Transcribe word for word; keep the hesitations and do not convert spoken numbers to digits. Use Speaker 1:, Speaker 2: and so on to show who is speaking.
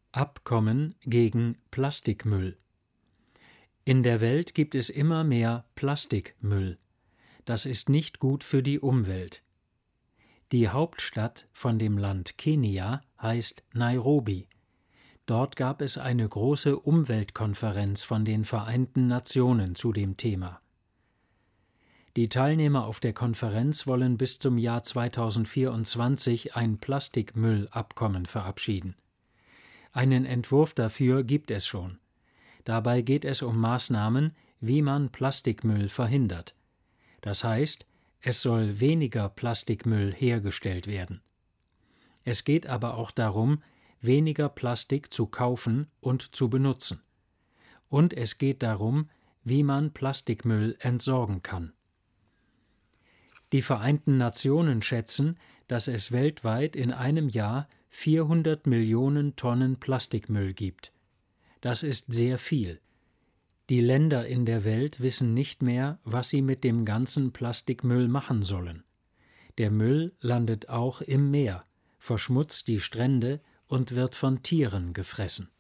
Speaker 1: Abkommen gegen Plastikmüll. In der Welt gibt es immer mehr Plastikmüll. Das ist nicht gut für die Umwelt. Die Hauptstadt von dem Land Kenia heißt Nairobi. Dort gab es eine große Umweltkonferenz von den Vereinten Nationen zu dem Thema. Die Teilnehmer auf der Konferenz wollen bis zum Jahr zweitausendvierundzwanzig ein Plastikmüllabkommen verabschieden. Einen Entwurf dafür gibt es schon. Dabei geht es um Maßnahmen, wie man Plastikmüll verhindert. Das heißt, es soll weniger Plastikmüll hergestellt werden. Es geht aber auch darum, weniger Plastik zu kaufen und zu benutzen. Und es geht darum, wie man Plastikmüll entsorgen kann. Die Vereinten Nationen schätzen, dass es weltweit in einem Jahr vierhundert Millionen Tonnen Plastikmüll gibt. Das ist sehr viel. Die Länder in der Welt wissen nicht mehr, was sie mit dem ganzen Plastikmüll machen sollen. Der Müll landet auch im Meer, verschmutzt die Strände und wird von Tieren gefressen.